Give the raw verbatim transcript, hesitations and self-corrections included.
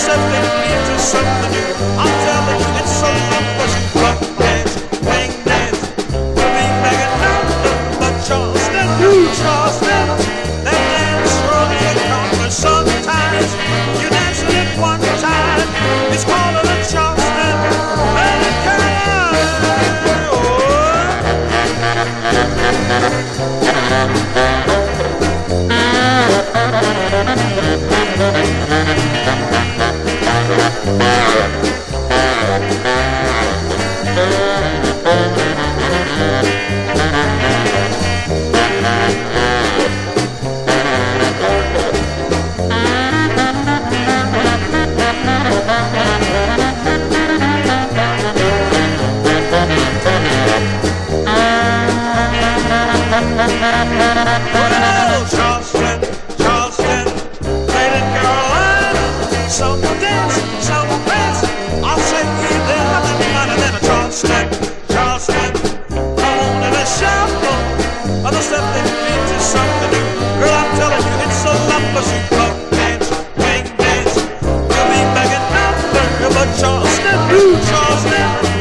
stepping into something new. I'm telling you, it's so number. Rock dance, swing dance, we'll be back at nothing but Charleston, Charleston. That dance rolls a comfort. Sometimes you dance with it one time. It's called a Charleston Americana. Well, Charleston, Charleston, played in Carolina. Some will dance, some will prance. I'll say either other than a Charleston, Charleston. Come on and let's shuffle. Other step into something new. Girl, I'm telling you, it's a lumber. So come dance, swing dance. We'll be back at nothing but Charleston, Charleston.